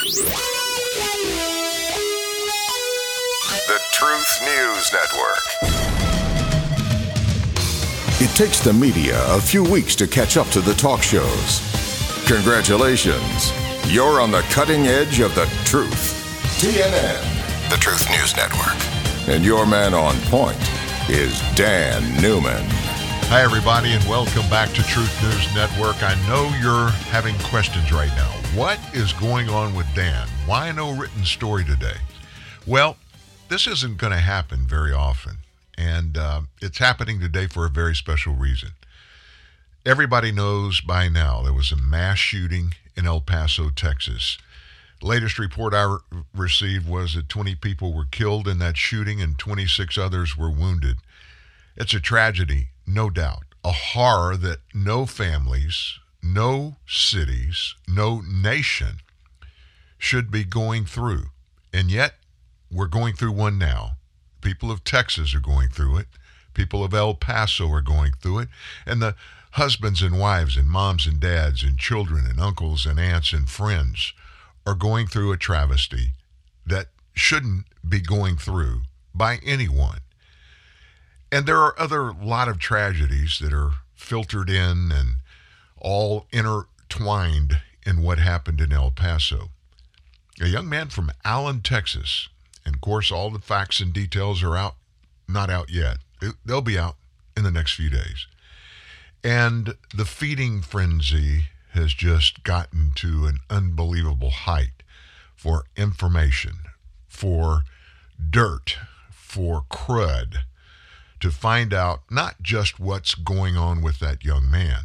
The Truth News Network. It takes the media a few weeks to catch up to the talk shows. Congratulations. You're on the cutting edge of the truth. TNN, the Truth News Network. And your man on point is Dan Newman. Hi, everybody, and welcome back to Truth News Network. I know you're having questions right now. What is going on with Dan? Why no written story today? Well, this isn't going to happen very often, and it's happening today for a very special reason. Everybody knows by now there was a mass shooting in El Paso, Texas. Latest report I received was that 20 people were killed in that shooting and 26 others were wounded. It's a tragedy, no doubt, a horror that no families, no cities, no nation should be going through. And yet, we're going through one now. People of Texas are going through it. People of El Paso are going through it. And the husbands and wives and moms and dads and children and uncles and aunts and friends are going through a travesty that shouldn't be going through by anyone. And there are other lot of tragedies that are filtered in and all intertwined in what happened in El Paso. A young man from Allen, Texas, and of course all the facts and details are out, not out yet. They'll be out in the next few days. And the feeding frenzy has just gotten to an unbelievable height for information, for dirt, for crud, to find out not just what's going on with that young man,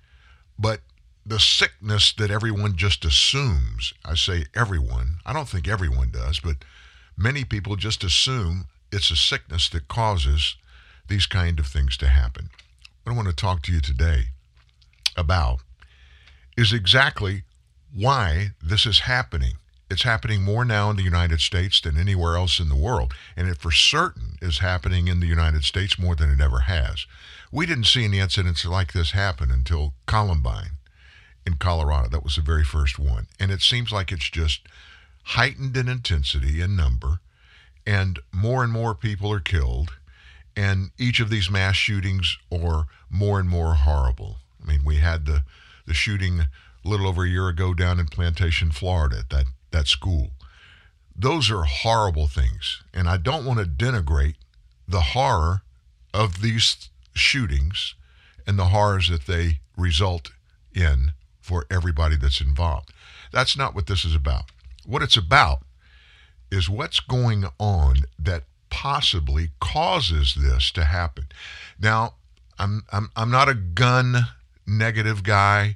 but the sickness that everyone just assumes. I say everyone. I don't think everyone does, but many people just assume it's a sickness that causes these kind of things to happen. What I want to talk to you today about is exactly why this is happening. It's happening more now in the United States than anywhere else in the world. And it for certain is happening in the United States more than it ever has. We didn't see any incidents like this happen until Columbine in Colorado. That was the very first one. And it seems like it's just heightened in intensity and number. And more people are killed. And each of these mass shootings are more and more horrible. I mean, we had the shooting a little over a year ago down in Plantation, Florida, at that school. Those are horrible things. And I don't want to denigrate the horror of these shootings and the horrors that they result in for everybody that's involved. That's not what this is about. What it's about is what's going on that possibly causes this to happen. Now, I'm not a gun negative guy.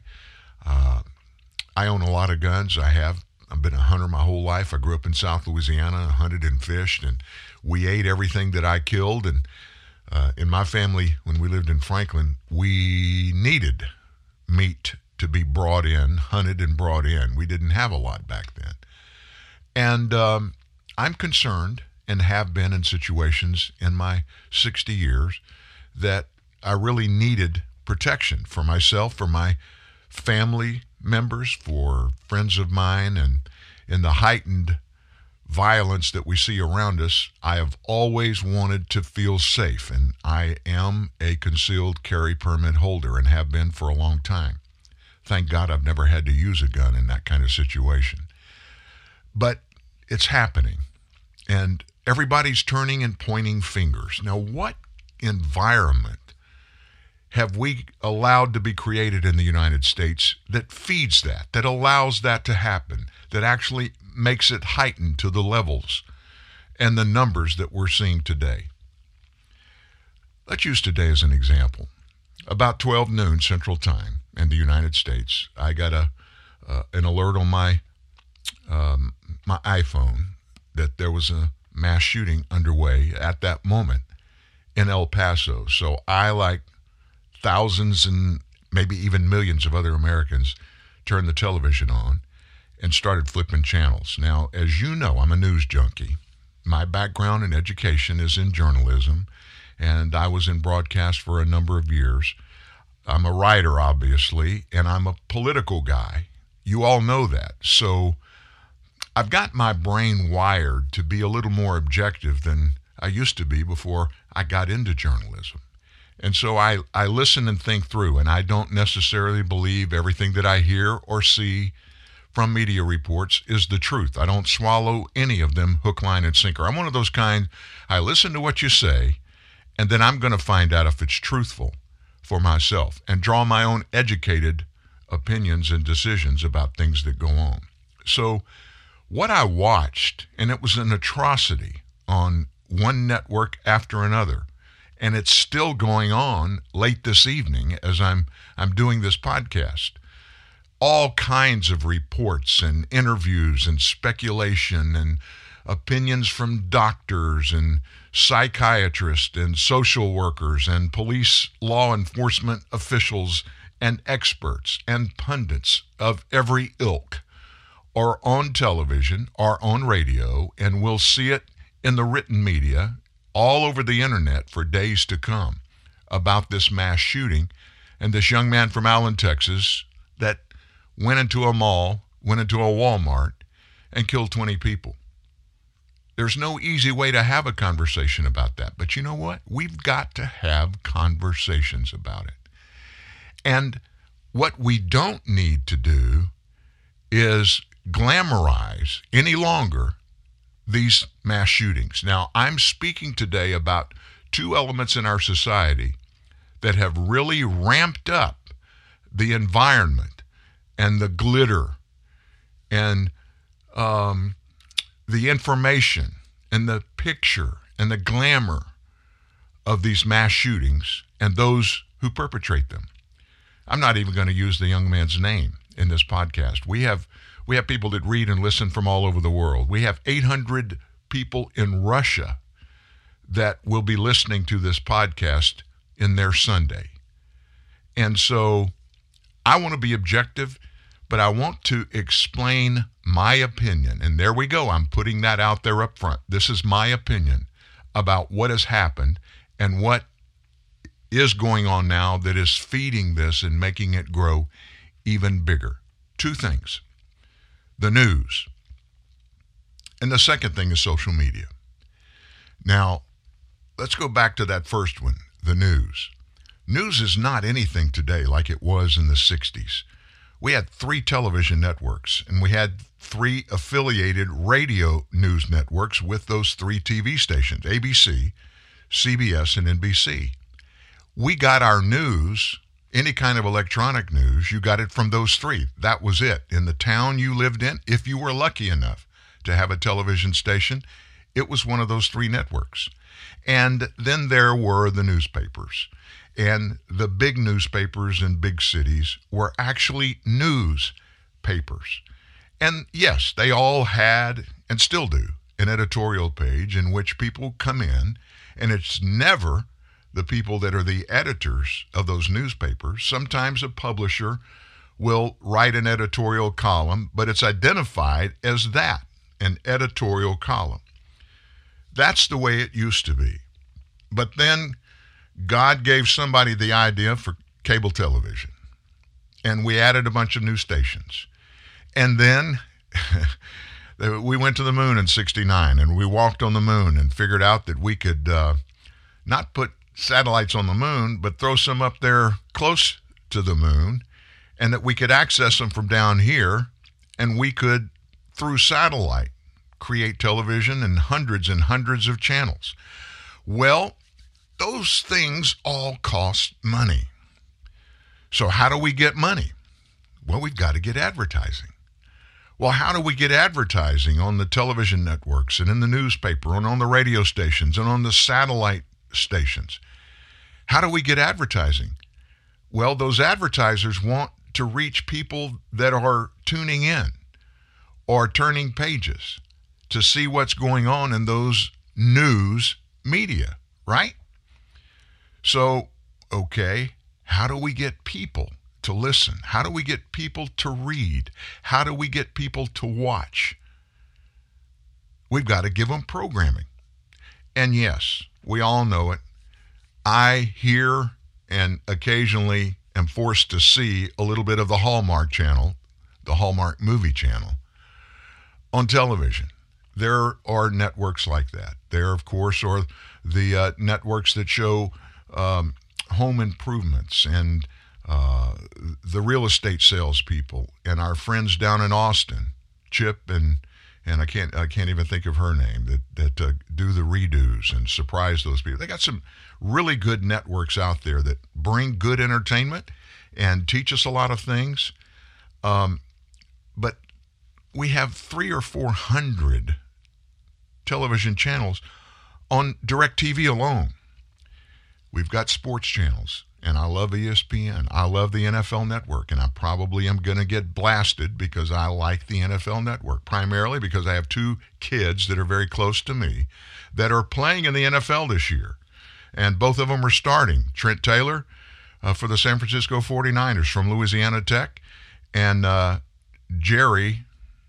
I own a lot of guns. I've been a hunter my whole life. I grew up in South Louisiana, hunted and fished, and we ate everything that I killed. And in my family, when we lived in Franklin, we needed meat to be brought in, hunted and brought in. We didn't have a lot back then. And I'm concerned, and have been in situations in my 60 years, that I really needed protection for myself, for my family members, for friends of mine, and in the heightened violence that we see around us, I have always wanted to feel safe, and I am a concealed carry permit holder and have been for a long time. Thank God I've never had to use a gun in that kind of situation. But it's happening, and everybody's turning and pointing fingers. Now, what environment have we allowed to be created in the United States that feeds that allows that to happen, that actually makes it heightened to the levels and the numbers that we're seeing today? Let's use today as an example. About 12 noon Central Time in the United States, I got an alert on my iPhone that there was a mass shooting underway at that moment in El Paso. So I, like thousands and maybe even millions of other Americans, turned the television on and started flipping channels. Now, as you know, I'm a news junkie. My background in education is in journalism, and I was in broadcast for a number of years. I'm a writer, obviously, and I'm a political guy. You all know that. So I've got my brain wired to be a little more objective than I used to be before I got into journalism. And so I listen and think through, and I don't necessarily believe everything that I hear or see from media reports is the truth. I don't swallow any of them hook, line, and sinker. I'm one of those kind, I listen to what you say, and then I'm going to find out if it's truthful for myself and draw my own educated opinions and decisions about things that go on. So what I watched, and it was an atrocity on one network after another, and it's still going on late this evening as I'm doing this podcast. All kinds of reports and interviews and speculation and opinions from doctors and psychiatrists and social workers and police law enforcement officials and experts and pundits of every ilk are on television or on radio, and we'll see it in the written media all over the internet for days to come about this mass shooting and this young man from Allen, Texas that went into a mall, went into a Walmart and killed 20 people. There's no easy way to have a conversation about that. But you know what? We've got to have conversations about it. And what we don't need to do is glamorize any longer these mass shootings. Now, I'm speaking today about two elements in our society that have really ramped up the environment and the glitter and the information and the picture and the glamour of these mass shootings and those who perpetrate them. I'm not even going to use the young man's name in this podcast. We have people that read and listen from all over the world. We have 800 people in Russia that will be listening to this podcast in their Sunday. And so I want to be objective, but I want to explain my opinion. And there we go. I'm putting that out there up front. This is my opinion about what has happened and what is going on now that is feeding this and making it grow even bigger. Two things. The news. And the second thing is social media. Now, let's go back to that first one, the news. News is not anything today like it was in the 60s. We had 3 television networks, and we had 3 affiliated radio news networks with those 3 TV stations, ABC, CBS, and NBC. We got our news, any kind of electronic news, you got it from those 3. That was it. In the town you lived in, if you were lucky enough to have a television station, it was one of those 3 networks. And then there were the newspapers. And the big newspapers in big cities were actually newspapers. And yes, they all had, and still do, an editorial page in which people come in, and it's never the people that are the editors of those newspapers. Sometimes a publisher will write an editorial column, but it's identified as that, an editorial column. That's the way it used to be. But then God gave somebody the idea for cable television, and we added a bunch of new stations. And then we went to the moon in 1969, and we walked on the moon and figured out that we could not put satellites on the moon, but throw some up there close to the moon, and that we could access them from down here, and we could, through satellite, create television and hundreds of channels. Well, those things all cost money. So how do we get money? Well, we've got to get advertising. Well, how do we get advertising on the television networks and in the newspaper and on the radio stations and on the satellite stations? How do we get advertising? Well, those advertisers want to reach people that are tuning in or turning pages to see what's going on in those news media, right? So, okay, how do we get people to listen? How do we get people to read? How do we get people to watch? We've got to give them programming. And yes, we all know it. I hear and occasionally am forced to see a little bit of the Hallmark Channel, the Hallmark Movie Channel. on television. There are networks like that. There, of course, are the networks that show home improvements and the real estate salespeople, and our friends down in Austin, Chip and I can't even think of her name, that do the redos and surprise those people. They got some really good networks out there that bring good entertainment and teach us a lot of things. But we have 300 or 400 television channels on DirecTV alone. We've got sports channels, and I love ESPN. I love the NFL Network, and I probably am going to get blasted because I like the NFL Network, primarily because I have two kids that are very close to me that are playing in the NFL this year, and both of them are starting. Trent Taylor for the San Francisco 49ers from Louisiana Tech, and Jerry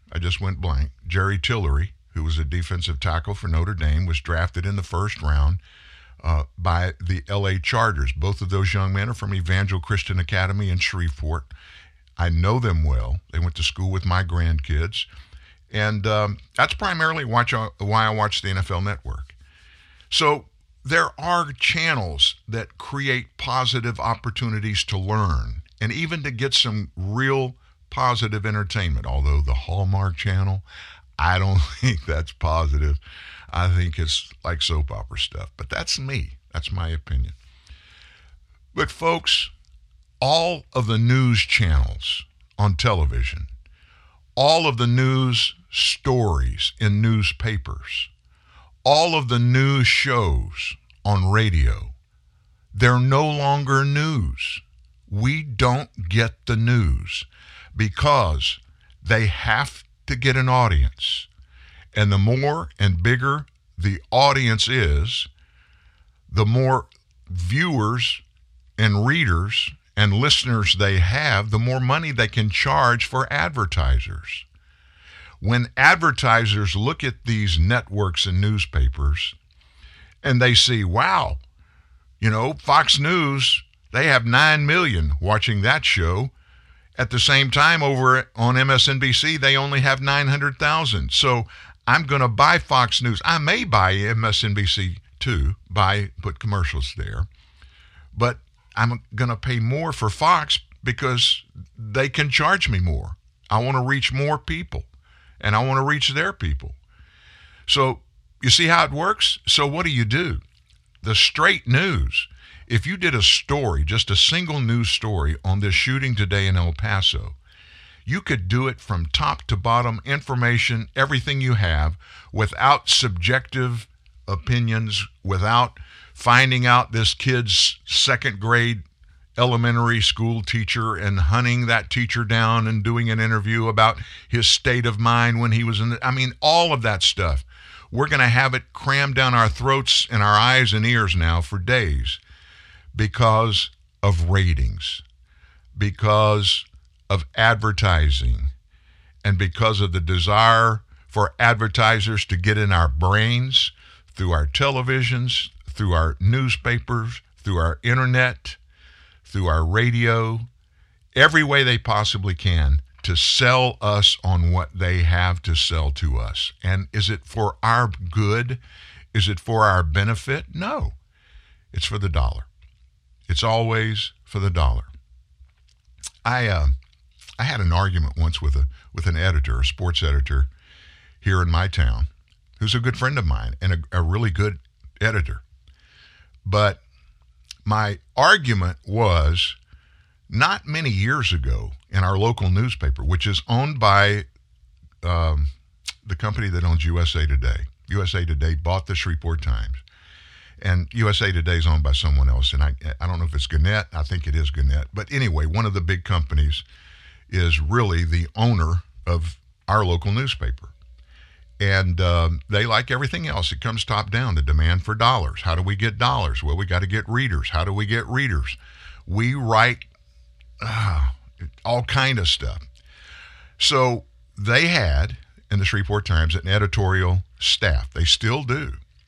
Tillery, who was a defensive tackle for Notre Dame, was drafted in the first round by the LA Chargers. Both of those young men are from Evangel Christian Academy in Shreveport. I know them well. They went to school with my grandkids. And that's primarily why I watch the NFL Network. So there are channels that create positive opportunities to learn and even to get some real positive entertainment. Although the Hallmark Channel, I don't think that's positive. I think it's like soap opera stuff. But that's me. That's my opinion. But folks, all of the news channels on television, all of the news stories in newspapers, all of the news shows on radio, they're no longer news. We don't get the news because they have to get an audience. And the more and bigger the audience is, the more viewers and readers and listeners they have, the more money they can charge for advertisers. When advertisers look at these networks and newspapers and they see, wow, Fox News, they have 9 million watching that show. At the same time, over on MSNBC, they only have 900,000. So I'm going to buy Fox News. I may buy MSNBC too, put commercials there. But I'm going to pay more for Fox because they can charge me more. I want to reach more people, and I want to reach their people. So you see how it works? So what do? The straight news. If you did a story, just a single news story on this shooting today in El Paso, you could do it from top to bottom, information, everything you have, without subjective opinions, without finding out this kid's second grade elementary school teacher and hunting that teacher down and doing an interview about his state of mind when he was all of that stuff. We're going to have it crammed down our throats and our eyes and ears now for days because of ratings, because of advertising, and because of the desire for advertisers to get in our brains through our televisions, through our newspapers, through our internet, through our radio, every way they possibly can to sell us on what they have to sell to us. And is it for our good? Is it for our benefit? No. It's for the dollar. It's always for the dollar. I had an argument once with an editor, a sports editor here in my town, who's a good friend of mine and a really good editor. But my argument was, not many years ago in our local newspaper, which is owned by the company that owns USA Today. USA Today bought the Shreveport Times. And USA Today is owned by someone else. And I don't know if it's Gannett. I think it is Gannett. But anyway, one of the big companies is really the owner of our local newspaper. And they, like everything else, it comes top down, the demand for dollars. How do we get dollars? Well, we got to get readers. How do we get readers? We write all kind of stuff. So they had, in the Shreveport Times, an editorial staff. They still do.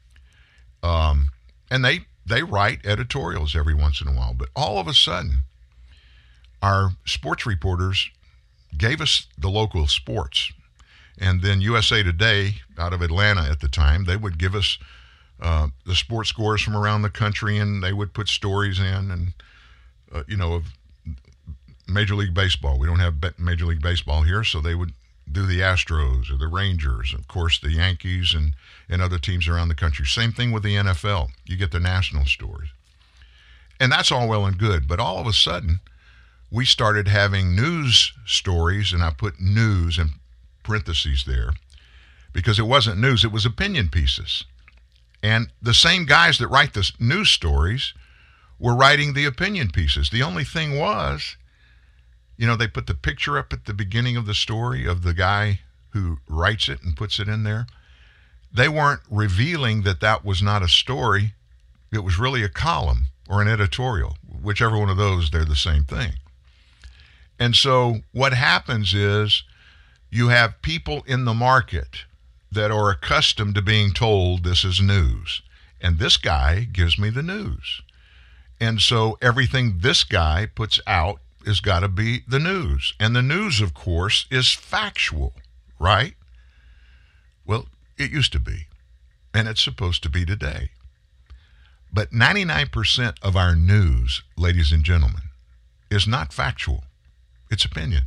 And they write editorials every once in a while. But all of a sudden, our sports reporters gave us the local sports. And then USA Today, out of Atlanta at the time, they would give us the sports scores from around the country, and they would put stories in, and of Major League Baseball. We don't have Major League Baseball here, so they would do the Astros or the Rangers, of course the Yankees and other teams around the country. Same thing with the NFL. You get the national stories. And that's all well and good, but all of a sudden, we started having news stories, and I put news in parentheses there, because it wasn't news, it was opinion pieces. And the same guys that write the news stories were writing the opinion pieces. The only thing was, they put the picture up at the beginning of the story of the guy who writes it and puts it in there. They weren't revealing that was not a story. It was really a column or an editorial. Whichever one of those, they're the same thing. And so what happens is you have people in the market that are accustomed to being told this is news. And this guy gives me the news. And so everything this guy puts out has got to be the news. And the news, of course, is factual, right? Well, it used to be. And it's supposed to be today. But 99% of our news, ladies and gentlemen, is not factual. It's opinion.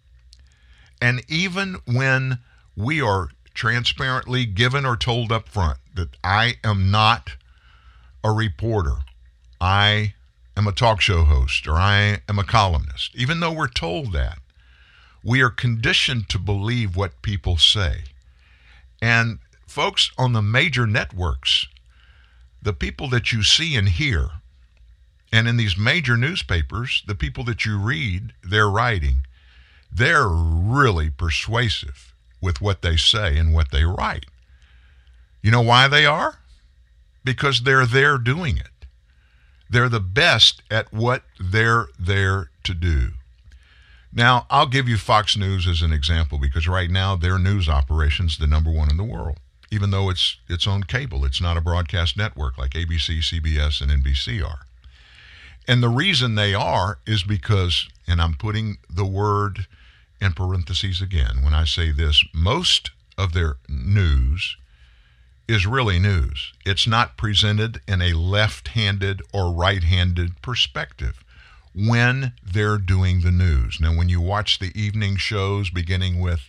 And even when we are transparently given or told up front that I am not a reporter, I am a talk show host, or I am a columnist, even though we're told that, we are conditioned to believe what people say. And folks on the major networks, the people that you see and hear, and in these major newspapers, the people that you read, they're writing, they're really persuasive with what they say and what they write. You know why they are? Because they're there doing it. They're the best at what they're there to do. Now, I'll give you Fox News as an example, because right now their news operation's the number one in the world, even though it's on cable. It's not a broadcast network like ABC, CBS, and NBC are. And the reason they are is because, and I'm putting the word in parentheses again when I say this, most of their news is really news. It's not presented in a left-handed or right-handed perspective when they're doing the news. Now, when you watch the evening shows, beginning with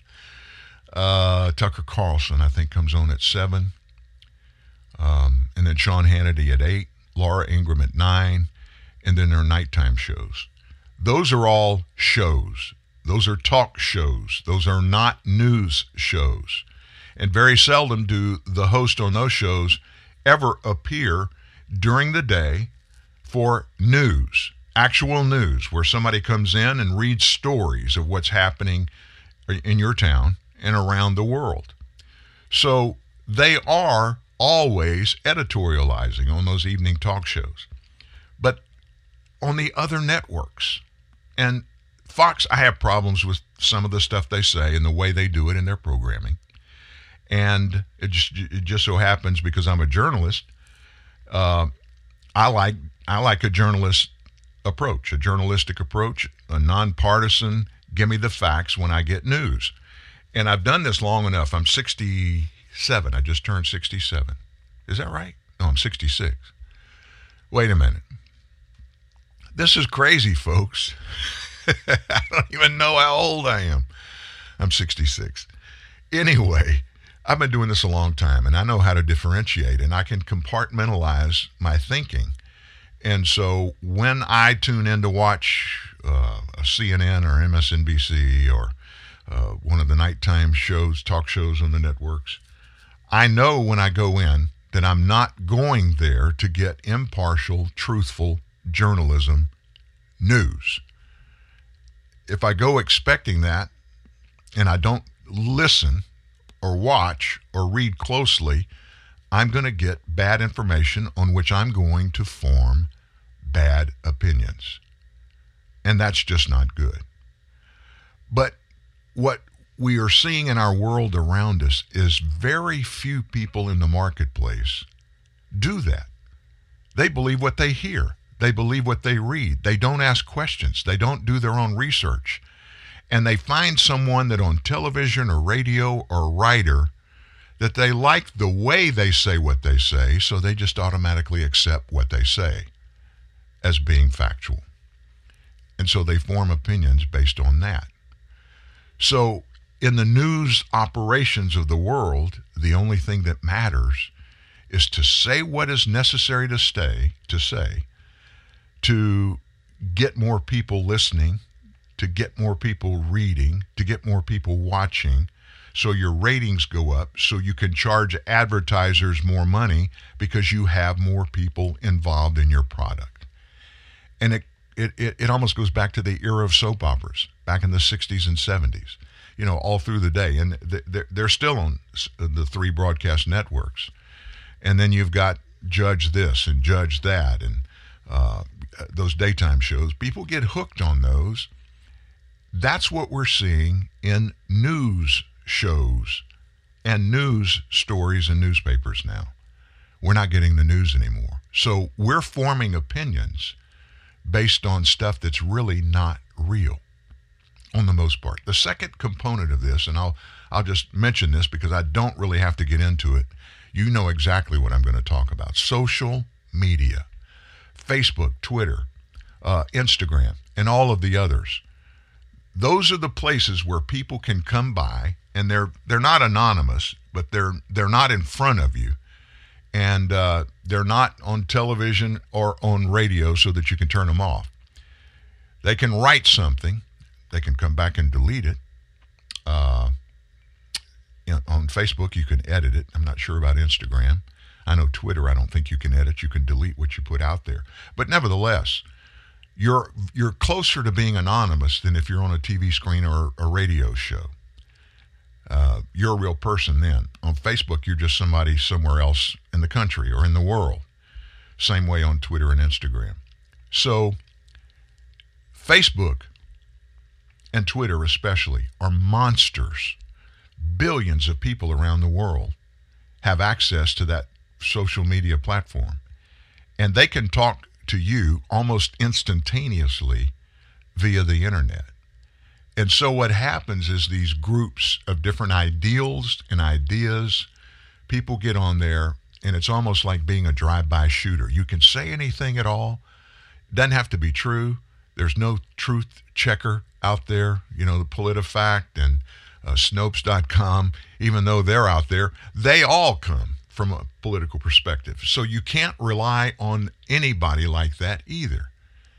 Tucker Carlson, I think comes on at 7, and then Sean Hannity at 8, Laura Ingraham at 9, and then their nighttime shows. Those are all shows. Those are talk shows. Those are not news shows. And very seldom do the host on those shows ever appear during the day for news, actual news, where somebody comes in and reads stories of what's happening in your town and around the world. So they are always editorializing on those evening talk shows. But on the other networks, and Fox, I have problems with some of the stuff they say and the way they do it in their programming. And it just so happens, because I'm a journalist, I like a journalistic approach, a nonpartisan, give me the facts when I get news. And I've done this long enough. I'm 67. I just turned 67. Is that right? No, I'm 66. Wait a minute. This is crazy, folks. I don't even know how old I am. I'm 66. Anyway, I've been doing this a long time, and I know how to differentiate, and I can compartmentalize my thinking. And so when I tune in to watch a CNN or MSNBC or one of the nighttime shows, talk shows on the networks, I know when I go in that I'm not going there to get impartial, truthful journalism news. If I go expecting that and I don't listen or watch or read closely, I'm going to get bad information on which I'm going to form bad opinions. And that's just not good. But what we are seeing in our world around us is very few people in the marketplace do that. They believe what they hear. They believe what they read. They don't ask questions. They don't do their own research. and they find someone that on television or radio or writer that they like the way they say what they say, so they just automatically accept what they say as being factual. And so they form opinions based on that. So in the news operations of the world, the only thing that matters is to say what is necessary to say, to get more people listening, to get more people reading, to get more people watching, so your ratings go up, so you can charge advertisers more money because you have more people involved in your product. And it almost goes back to the era of soap operas back in the 60s and 70s, all through the day. And they're still on the 3 broadcast networks. And then you've got Judge this and Judge that, and those daytime shows. People get hooked on those. That's what we're seeing in news shows and news stories in newspapers now. We're not getting the news anymore. So we're forming opinions based on stuff that's really not real on the most part. The second component of this, and I'll just mention this because I don't really have to get into it. You know exactly what I'm going to talk about. Social media, Facebook, Twitter, Instagram, and all of the others. Those are the places where people can come by, and they're not anonymous, but they're not in front of you, and they're not on television or on radio so that you can turn them off. They can write something. They can come back and delete it. On Facebook, you can edit it. I'm not sure about Instagram. I know Twitter, I don't think you can edit. You can delete what you put out there. But nevertheless, you're closer to being anonymous than if you're on a TV screen or a radio show. You're a real person then. On Facebook, you're just somebody somewhere else in the country or in the world. Same way on Twitter and Instagram. So Facebook and Twitter especially are monsters. Billions of people around the world have access to that social media platform. And they can talk to you almost instantaneously via the internet. And so what happens is these groups of different ideals and ideas, people get on there, and it's almost like being a drive-by shooter. You can say anything at all. It doesn't have to be true. There's no truth checker out there, the PolitiFact and Snopes.com, even though they're out there, they all come from a political perspective. So you can't rely on anybody like that either.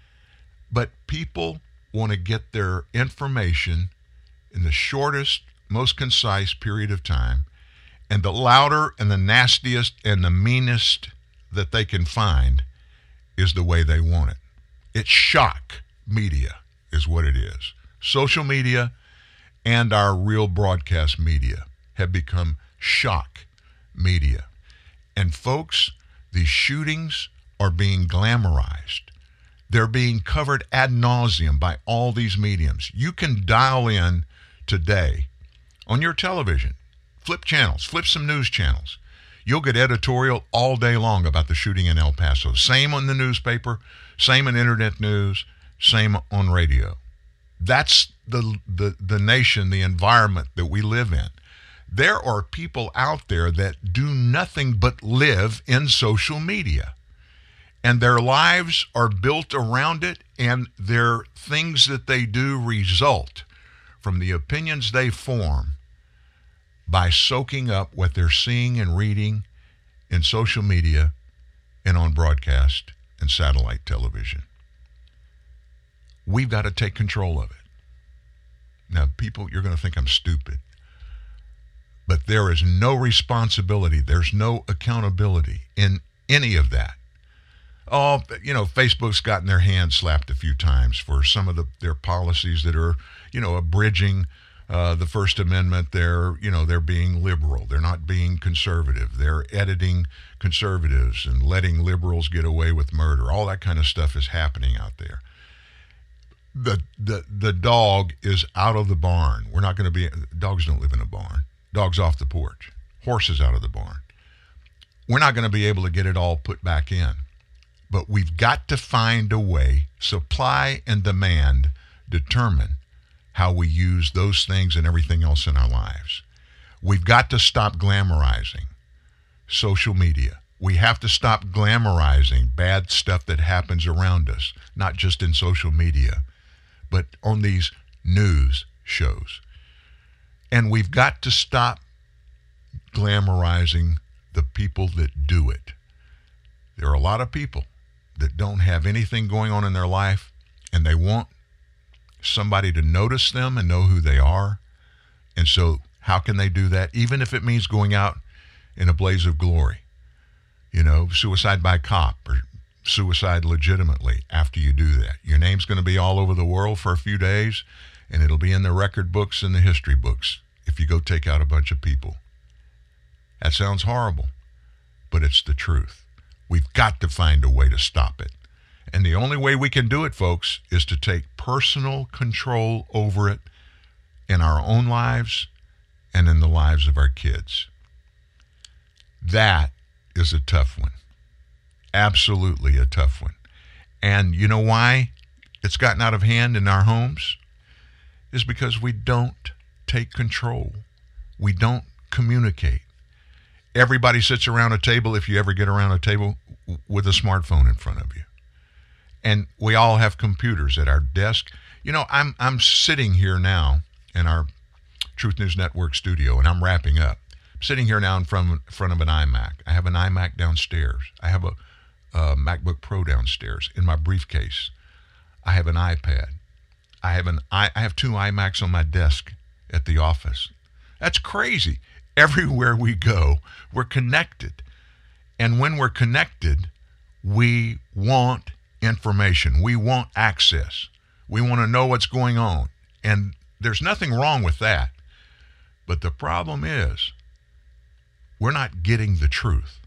But people want to get their information in the shortest, most concise period of time, and the louder and the nastiest and the meanest that they can find is the way they want it. It's shock media is what it is. Social media and our real broadcast media have become shock media. And folks, these shootings are being glamorized. They're being covered ad nauseum by all these mediums. You can dial in today on your television, flip channels, flip some news channels. You'll get editorial all day long about the shooting in El Paso. Same on the newspaper, same in internet news, same on radio. That's the nation, the environment that we live in. There are people out there that do nothing but live in social media. And their lives are built around it, and their things that they do result from the opinions they form by soaking up what they're seeing and reading in social media and on broadcast and satellite television. We've got to take control of it. Now, people, you're going to think I'm stupid, but there is no responsibility. There's no accountability in any of that. Oh, Facebook's gotten their hands slapped a few times for some of their policies that are, abridging the First Amendment. They're being liberal. They're not being conservative. They're editing conservatives and letting liberals get away with murder. All that kind of stuff is happening out there. The dog is out of the barn. We're not going to be, dogs don't live in a barn. Dogs off the porch. Horses out of the barn. We're not going to be able to get it all put back in. But we've got to find a way, supply and demand determine how we use those things and everything else in our lives. We've got to stop glamorizing social media. We have to stop glamorizing bad stuff that happens around us, not just in social media, but on these news shows. And we've got to stop glamorizing the people that do it. There are a lot of people that don't have anything going on in their life, and they want somebody to notice them and know who they are. And so how can they do that? Even if it means going out in a blaze of glory, suicide by cop or suicide legitimately after you do that. Your name's going to be all over the world for a few days, and it'll be in the record books and the history books if you go take out a bunch of people. That sounds horrible, but it's the truth. We've got to find a way to stop it. And the only way we can do it, folks, is to take personal control over it in our own lives and in the lives of our kids. That is a tough one. Absolutely a tough one. And you know why it's gotten out of hand in our homes? Is because we don't take control. We don't communicate. Everybody sits around a table, if you ever get around a table, with a smartphone in front of you. And we all have computers at our desk. I'm sitting here now in our Truth News Network studio, and I'm wrapping up. I'm sitting here now in front of an iMac. I have an iMac downstairs. I have a MacBook Pro downstairs in my briefcase. I have an iPad. I have 2 iMacs on my desk at the office. That's crazy. Everywhere we go, we're connected. And when we're connected, we want information. We want access. We want to know what's going on. And there's nothing wrong with that. But the problem is, we're not getting the truth.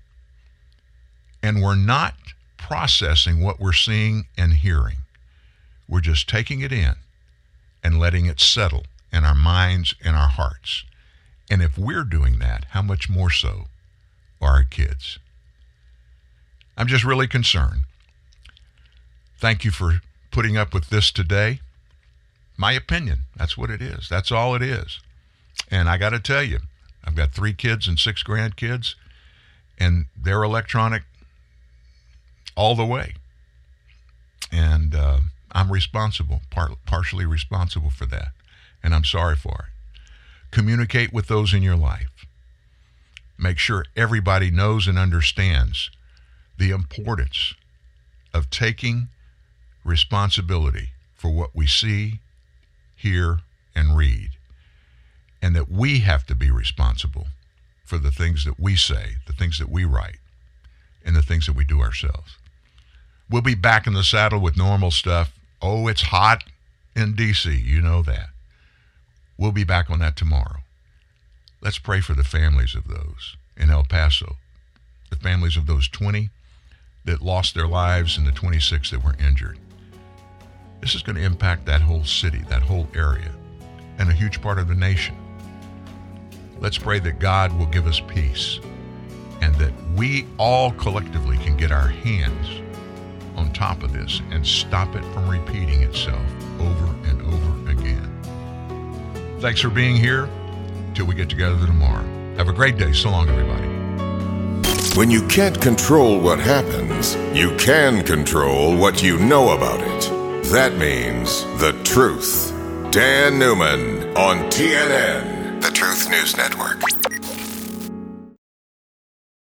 And we're not processing what we're seeing and hearing. We're just taking it in and letting it settle in our minds and our hearts. And if we're doing that, how much more so are our kids? I'm just really concerned. Thank you for putting up with this today. My opinion, that's what it is. That's all it is. And I got to tell you, I've got 3 kids and 6 grandkids, and they're electronic all the way. And I'm responsible, partially responsible for that. And I'm sorry for it. Communicate with those in your life. Make sure everybody knows and understands the importance of taking responsibility for what we see, hear, and read. And that we have to be responsible for the things that we say, the things that we write, and the things that we do ourselves. We'll be back in the saddle with normal stuff. Oh, it's hot in D.C., you know that. We'll be back on that tomorrow. Let's pray for the families of those in El Paso, the families of those 20 that lost their lives and the 26 that were injured. This is going to impact that whole city, that whole area, and a huge part of the nation. Let's pray that God will give us peace and that we all collectively can get our hands on top of this and stop it from repeating itself over and over again. Thanks for being here. Till we get together tomorrow. Have a great day. So long, everybody. When you can't control what happens, you can control what you know about it. That means the truth. Dan Newman on TNN, The Truth News Network.